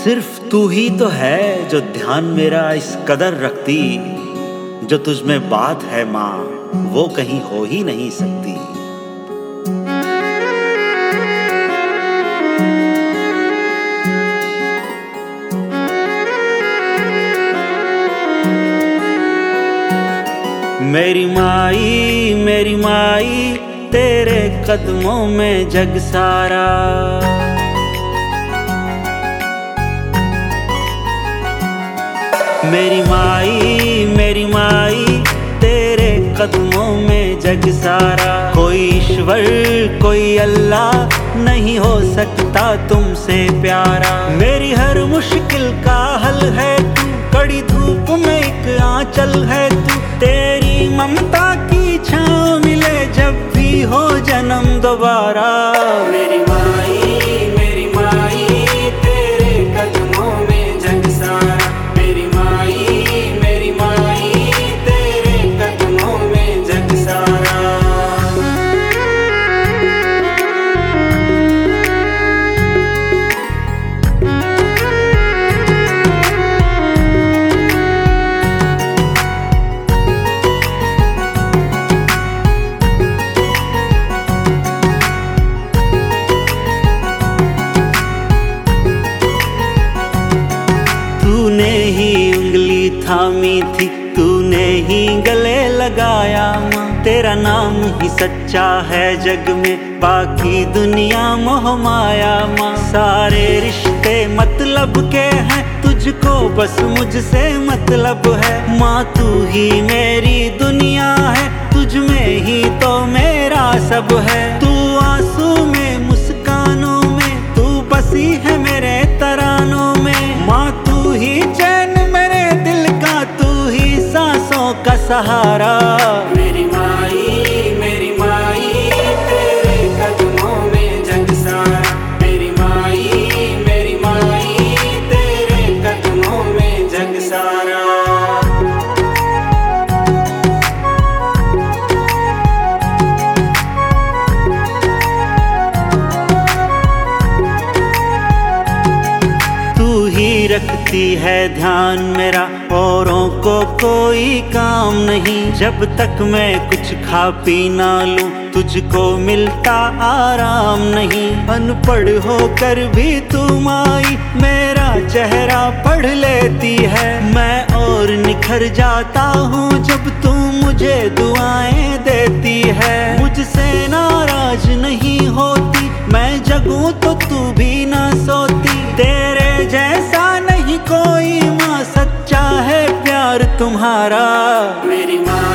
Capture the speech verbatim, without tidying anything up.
सिर्फ तू ही तो है जो ध्यान मेरा इस कदर रखती, जो तुझ में बात है माँ वो कहीं हो ही नहीं सकती। मेरी माई मेरी माई तेरे कदमों में जग सारा, मेरी माई मेरी माई तेरे कदमों में जग सारा। कोई ईश्वर कोई अल्लाह नहीं हो सकता तुमसे प्यारा। मेरी हर मुश्किल का हल है तू, कड़ी धूप में एक आंचल है तू। तेरी ममता की छाँव मिले जब भी हो जन्म दोबारा। मेरी माई मेरी माई तेरे कदमों में जग सारा। मेरी माई मेरी माई तेरे कदमों में जग सारा। तूने ही उंगली थामी थी, तूने ही गले लगाया माँ। तेरा नाम ही सच्चा है जग में, बाकी दुनिया मोह माया माँ। सारे रिश्ते मतलब के हैं, तुझको बस मुझसे मतलब है। माँ तू ही मेरी दुनिया है, तुझ में ही तो मेरा सब है। तू आंसू में मुस्कानों में, तू बसी है मेरे तरानों में। माँ तू ही चैन मेरे दिल का, तू ही सांसों का सहारा। मेरी माई मेरी माई तेरे कदमों में जग सारा। मेरी माई मेरी माई तेरे कदमों में जग सारा। रखती है ध्यान मेरा, औरों को कोई काम नहीं। जब तक मैं कुछ खा पी ना लूं, तुझको मिलता आराम नहीं। अनपढ़ होकर भी तू माई मेरा चेहरा पढ़ लेती है। मैं और निखर जाता हूँ जब तू मुझे दुआएं देती है। मुझसे नाराज नहीं होती, मैं जगूं तो तू भी ना सोती। तेरे जैसा नहीं कोई माँ, सच्चा है प्यार तुम्हारा। मेरी माँ